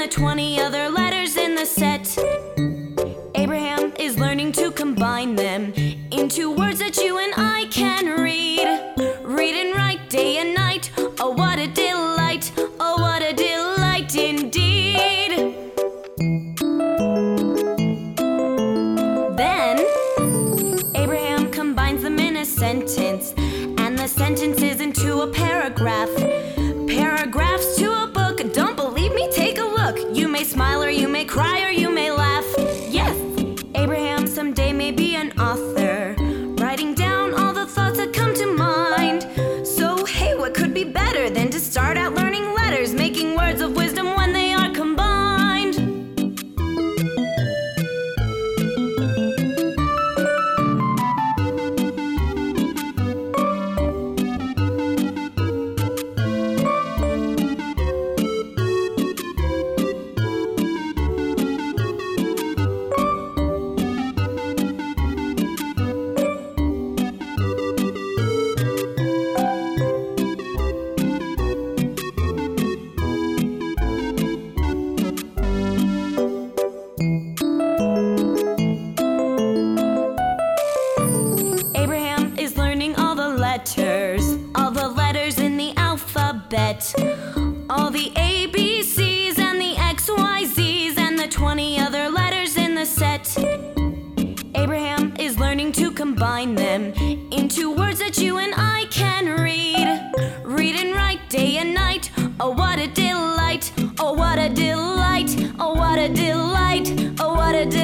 the 20 other letters in the set. Abraham is learning to combine them into words that you and I can read. Read and write day and night. Oh, what a delight. Oh, what a delight indeed. Then Abraham combines them in a sentence, and the sentence is into a paragraph. Paragraphs to a book. Don't believe me? Take a look. You may smile or you may cry or you may laugh. Yes, Abraham someday may be an author, writing down all the thoughts that come to mind. So hey, what could be better than to start out learning letters, making words of wisdom when they are combined? All the letters in the alphabet, all the ABCs and the XYZs and the 20 other letters in the set. Abraham is learning to combine them into words that you and I can read. Read and write day and night. Oh, what a delight. Oh, what a delight. Oh, what a delight. Oh, what a delight.